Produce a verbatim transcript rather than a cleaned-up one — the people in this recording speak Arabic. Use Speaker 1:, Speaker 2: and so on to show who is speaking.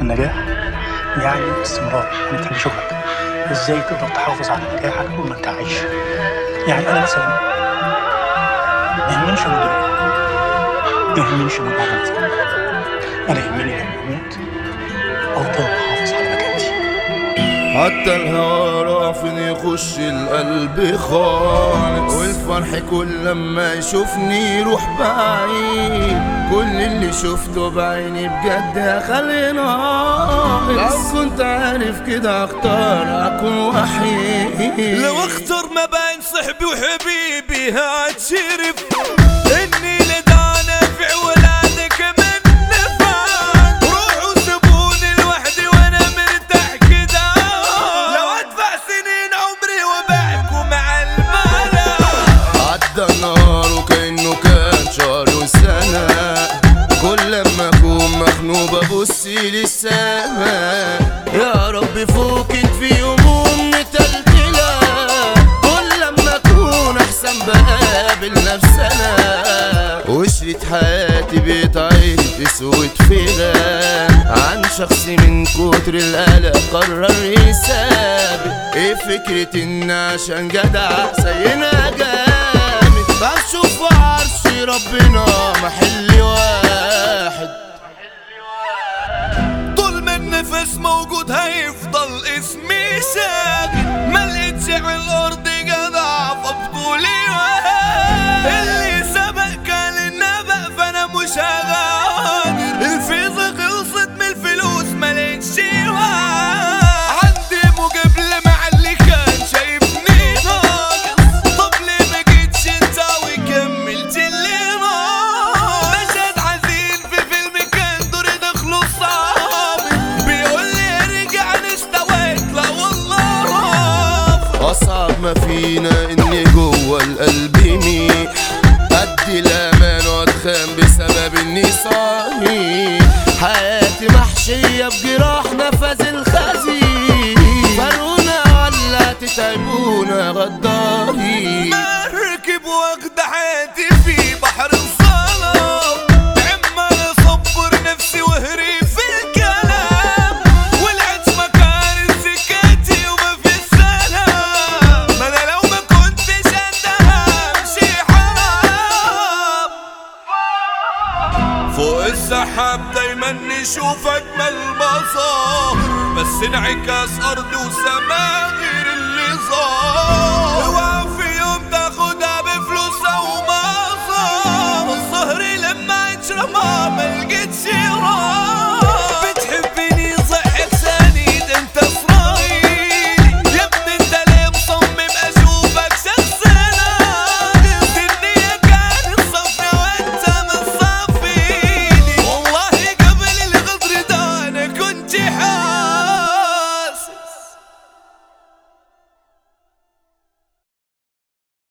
Speaker 1: النجاح يعني استمرار، يعني تحب شغلك. ازاي تقدر تحافظ على نجاحك طول ما انت عايش؟ يعني انا مثلا ما يهمنيش اموت دلوقتي، ما يهمنيش اموت بعد ما اتخرج. انا يهمني لما اموت افضل محافظ على مكانتي.
Speaker 2: حتى الهوا رافض يخش القلب خالص، والفرح كل لما يشوفني يروح بعيد. كل اللي شفته بعيني بجد هخلي ناقص. لو كنت عارف كده اختار اكون وحيد.
Speaker 3: لو اختار ما بين صحبي وحبيبي هاتشرف اني لدى نافع ولادك من نفع. روحوا سيبوني لوحدي وانا مرتاح كده. لو ادفع سنين عمري وبعكم مع الملا.
Speaker 2: عدى النهار وكأنه كان شهر وسنة. كل لما اكون مخنوق ببص للسما. يا رب فوق كتفي هموم متلتلة. كل لما اكون احسن بقابل نفسنا. وشريط حياتي بيتعيد بسوء فلان عن شخص من كتر القلق قرر يسابق. ايه فكرة ان عشان جدع سينا جامد بشوف عرش ربنا محل واحد.
Speaker 3: طول ما النفس موجود هيفضل اسمي ساكت. ما لقيتش على الارض جدع فبطولي واحد. اللي سبق كان النبأ فانا مش هغادر. الفيزا خلصت من الفلوس ما لقيتش واحد. عندي مجيب مع اللي كان شايفني ناقص. طب ليه ما جيتش انت وكملت اللي ناقص؟ مشهد حزين في فيلم كان دوري دخله صعب. بيقول لي ارجع استويت لا والله رافض.
Speaker 2: اصعب ما فينا اني جوه القلب ميح. ادي الامان واتخان بسبب اني صحيح. حياتي محشية بجراح نفذ الخزين. فرونا ولا تتعبونا غدارين.
Speaker 3: مركب واخدة حياتي في بحر الظلام. عمال اصبر نفسي وهري في الكلام. ولعت مكان سكتي وما في السلام. ما انا لو ما كنتش قدها امشي حرام. فوق السحاب دايما نشوف اجمل مظاهر. بس انعكاس ارض وسماء غير اللي ظاهر. اوعى في يوم تاخدها بفلوس او مظاهر. الظهر لما يترمى ملقي